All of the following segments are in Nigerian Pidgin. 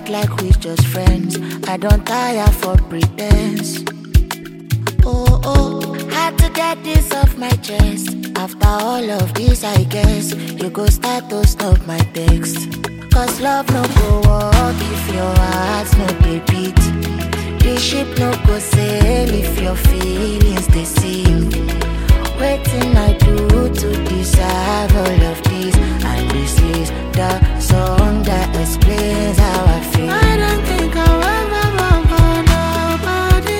act like we just friends. I don't tire for pretense. Oh, had to get this off my chest. After all of this, I guess you go start to stop my text. Cause love no go walk if your heart no dey beat. The ship no go sail if your feelings they sink. Waiting I do to deserve all of this. And this is the song that explains how I feel. I don't think I'll ever love nobody,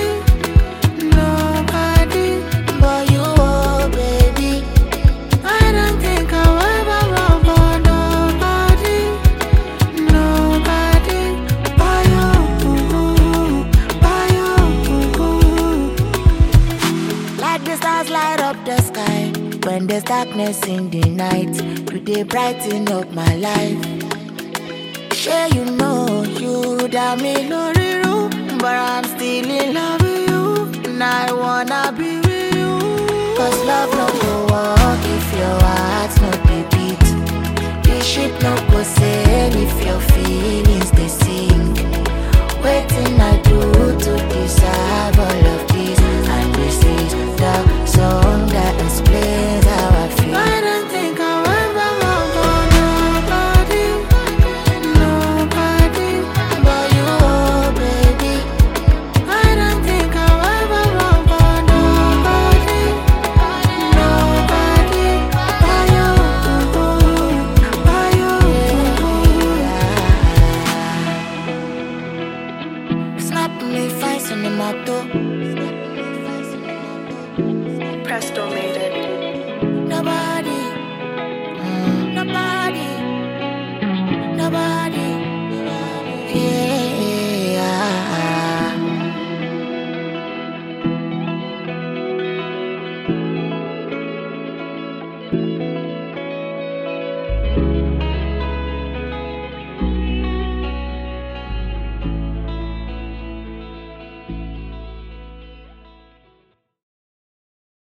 nobody but you, oh baby. I don't think I'll ever love nobody, nobody but you, but you. Like the stars light up the sky when there's darkness in the night. You dey brighten up my life. Sure you know you got me loriru, but I'm still in love with you, and I wanna be with you. Cause love no go walk if your heart no dey beat. The ship no go sail if your feelings they sink. Waiting I do to deserve all of this. And this is the song that explains how I feel. I don't think I'll ever love nobody, nobody But you, oh baby. I don't think I'll ever love nobody, nobody but you, but you. Snap me fine cinema too. Presto made it.